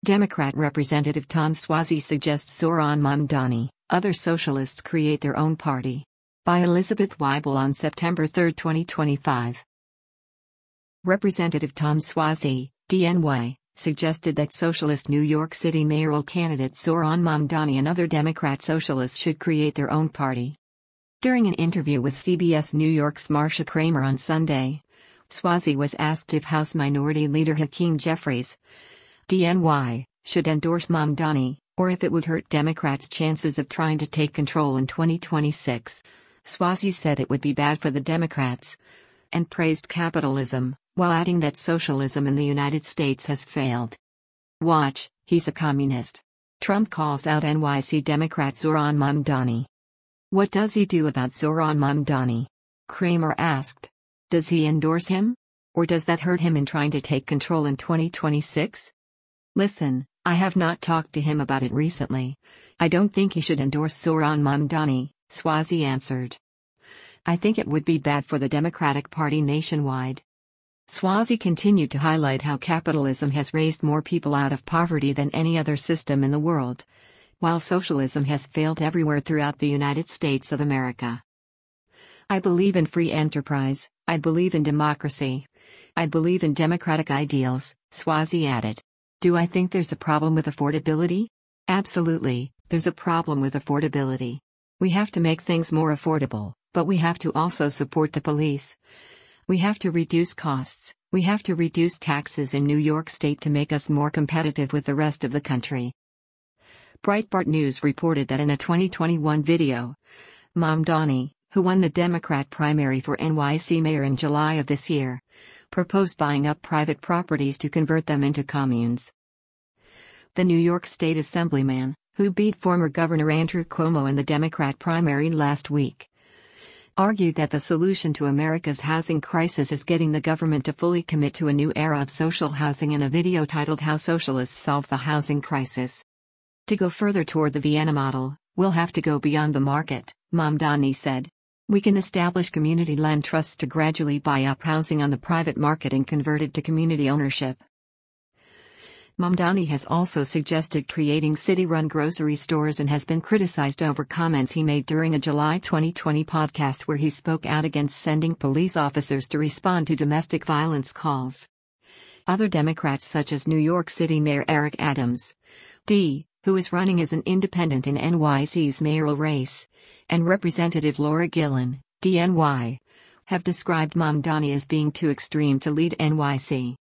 Democrat Representative Tom Suozzi suggests Zohran Mamdani, other socialists create their own party. By Elizabeth Weibel on September 3, 2025. Representative Tom Suozzi, DNY, suggested that socialist New York City mayoral candidate Zohran Mamdani and other Democrat socialists should create their own party. During an interview with CBS New York's Marcia Kramer on Sunday, Suozzi was asked if House Minority Leader Hakeem Jeffries, DNY, should endorse Mamdani, or if it would hurt Democrats' chances of trying to take control in 2026. Suozzi said it would be bad for the Democrats, and praised capitalism, while adding that socialism in the United States has failed. Watch, he's a communist. Trump calls out NYC Democrat Zohran Mamdani. What does he do about Zohran Mamdani? Kramer asked. Does he endorse him? Or does that hurt him in trying to take control in 2026? Listen, I have not talked to him about it recently. I don't think he should endorse Zohran Mamdani, Suozzi answered. I think it would be bad for the Democratic Party nationwide. Suozzi continued to highlight how capitalism has raised more people out of poverty than any other system in the world, while socialism has failed everywhere throughout the United States of America. I believe in free enterprise, I believe in democracy. I believe in democratic ideals, Suozzi added. Do I think there's a problem with affordability? Absolutely, there's a problem with affordability. We have to make things more affordable, but we have to also support the police. We have to reduce costs, we have to reduce taxes in New York State to make us more competitive with the rest of the country. Breitbart News reported that in a 2021 video, Mamdani, who won the Democrat primary for NYC mayor in July of this year, proposed buying up private properties to convert them into communes. The New York State Assemblyman, who beat former Governor Andrew Cuomo in the Democrat primary last week, argued that the solution to America's housing crisis is getting the government to fully commit to a new era of social housing in a video titled How Socialists Solve the Housing Crisis. To go further toward the Vienna model, we'll have to go beyond the market, Mamdani said. We can establish community land trusts to gradually buy up housing on the private market and convert it to community ownership. Mamdani has also suggested creating city-run grocery stores and has been criticized over comments he made during a July 2020 podcast where he spoke out against sending police officers to respond to domestic violence calls. Other Democrats such as New York City Mayor Eric Adams, D., who is running as an independent in NYC's mayoral race, and Representative Laura Gillen, DNY, have described Mamdani as being too extreme to lead NYC.